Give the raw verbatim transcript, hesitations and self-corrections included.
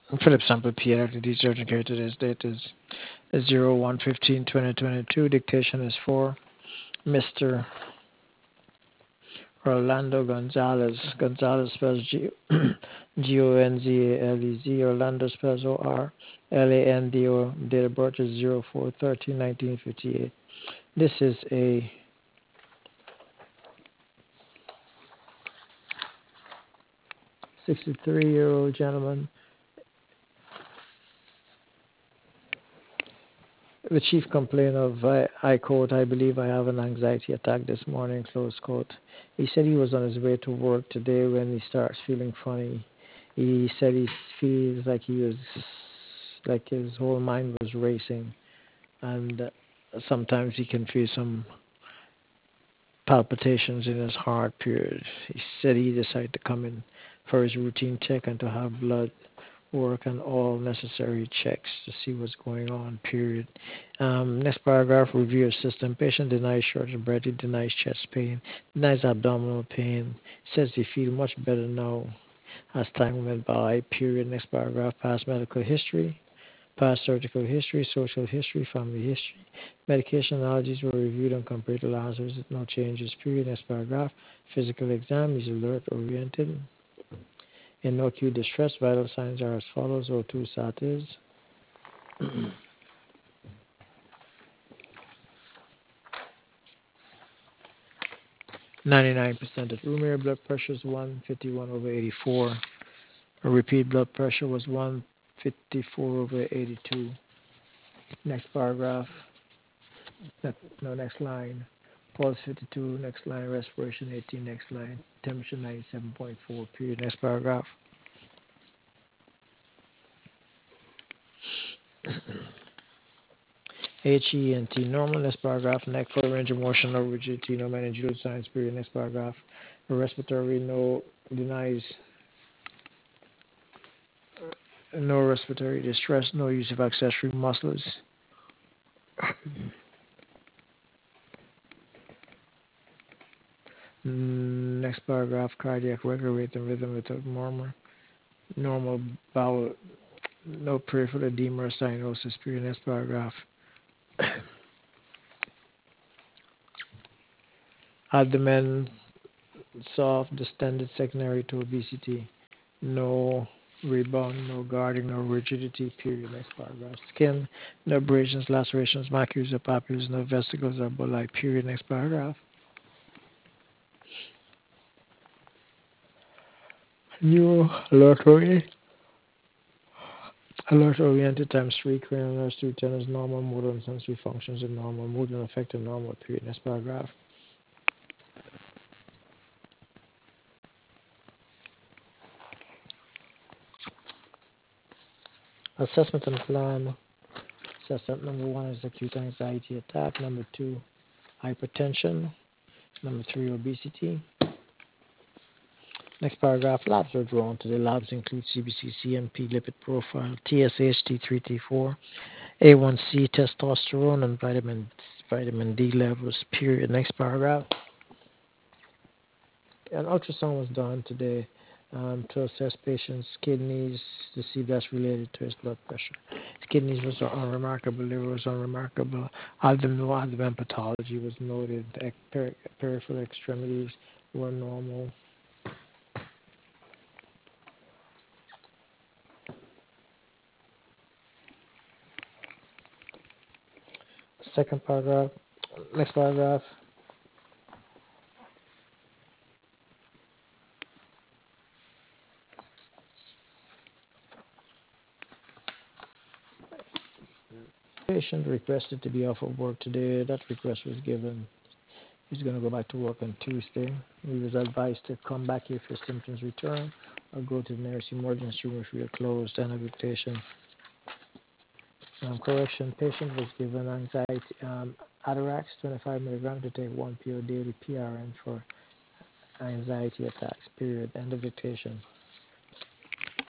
Philip Sample P L L D urgent care today's date is zero one fifteen twenty twenty-two. Dictation is for Mister Orlando Gonzalez. Gonzalez spells G G O N Z A L E Z. Orlando spells O R L A N D O. Date of birth is zero four thirteen nineteen fifty-eight. This is a sixty-three-year-old gentleman. The chief complained of, I, I quote, I believe I have an anxiety attack this morning, close quote. He said he was on his way to work today when he starts feeling funny. He said he feels like he was, like his whole mind was racing, and uh, sometimes he can feel some palpitations in his heart, period. He said he decided to come in for his routine check and to have blood work and all necessary checks to see what's going on, period. Um, next paragraph, review of system. Patient denies short of breath, denies chest pain, denies abdominal pain, says he feel much better now as time went by, period. Next paragraph, past medical history, past surgical history, social history, family history. Medication allergies were reviewed and compared to last visit, no changes, period. Next paragraph, physical exam, is alert oriented. In no acute distress, vital signs are as follows. O two SAT is ninety-nine percent at room air. Blood pressure is one fifty-one over eighty-four. A repeat blood pressure was one fifty-four over eighty-two. Next paragraph. No, next line. Pulse fifty-two. Next line. Respiration eighteen. Next line. Temperature ninety-seven point four. Period. Next paragraph. H E N T normal. Next paragraph. Neck full range of motion, no rigidity, no managerial signs. Period. Next paragraph. Respiratory, no denies no respiratory distress, no use of accessory muscles. Mm, Next paragraph, cardiac regular rate and rhythm without murmur. Normal bowel, no peripheral edema or cyanosis. Period. Next paragraph. Abdomen soft, distended, secondary to obesity. No rebound, no guarding, no rigidity. Period. Next paragraph. Skin, no abrasions, lacerations, macules or papules, no vesicles or bulli. Period. Next paragraph. New laboratory. Alert-oriented times three, cranial nerves, two tenors, normal motor and sensory functions in normal, mood and affective normal, period. Next paragraph. Assessment and plan. Assessment number one is acute anxiety attack. Number two, hypertension. Number three, obesity. Next paragraph, labs are drawn. Today labs include C B C, C M P, lipid profile, T S H, T three, T four, A one C, testosterone, and vitamin vitamin D levels, period. Next paragraph. An ultrasound was done today um, to assess patient's kidneys to see if that's related to his blood pressure. His kidneys was unremarkable, liver was unremarkable, abdomen, no abdomen pathology was noted, the per- peripheral extremities were normal. Second paragraph, next paragraph. Patient requested to be off of work today. That request was given. He's going to go back to work on Tuesday. He was advised to come back if his symptoms return or go to the nearest emergency room if we are closed. End of dictation. Um, correction, patient was given anxiety, um, Atarax, twenty-five milligrams to take one pill daily, P R N for anxiety attacks, period. End of dictation.